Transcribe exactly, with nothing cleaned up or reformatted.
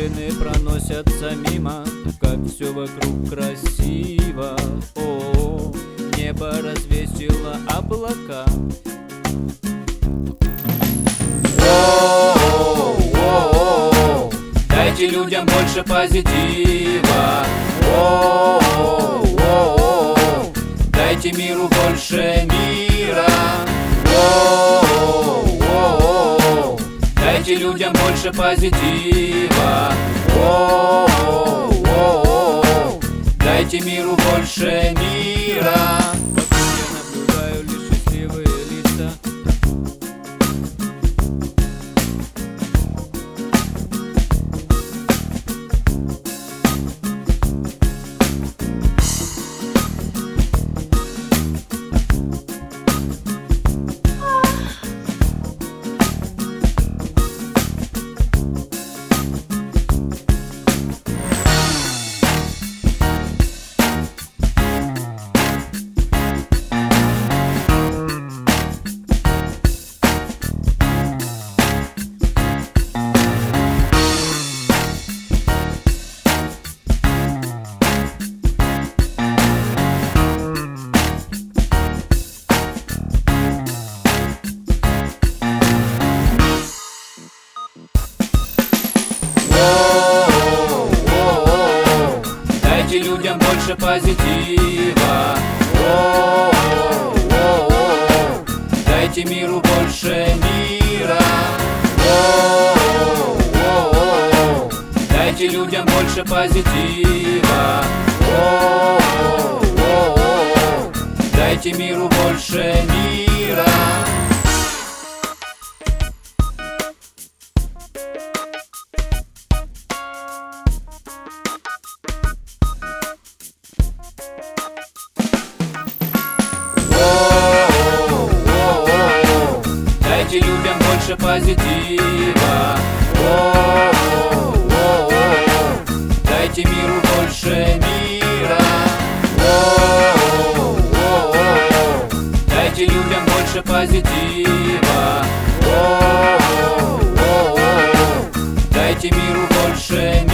Машины проносятся мимо, как все вокруг красиво. О, небо развесило облака. О-о-о-о, дайте людям больше позитива. О-о-о-о, дайте миру больше мира. О-о-о-о, дайте людям больше позитива. О-о-о-о, дайте миру больше мира. Вокруг я наблюдаю лишь счастливые лица. Дайте людям больше позитива. О-о-о-о, дайте миру больше мира. О-о-о-о, дайте людям больше позитива. О-о-о-о, дайте миру больше мира. Дайте людям больше позитива. О-о-о-о, дайте миру больше мира. О-о-о-о, дайте людям больше позитива. О-о-о-о, дайте миру больше мира.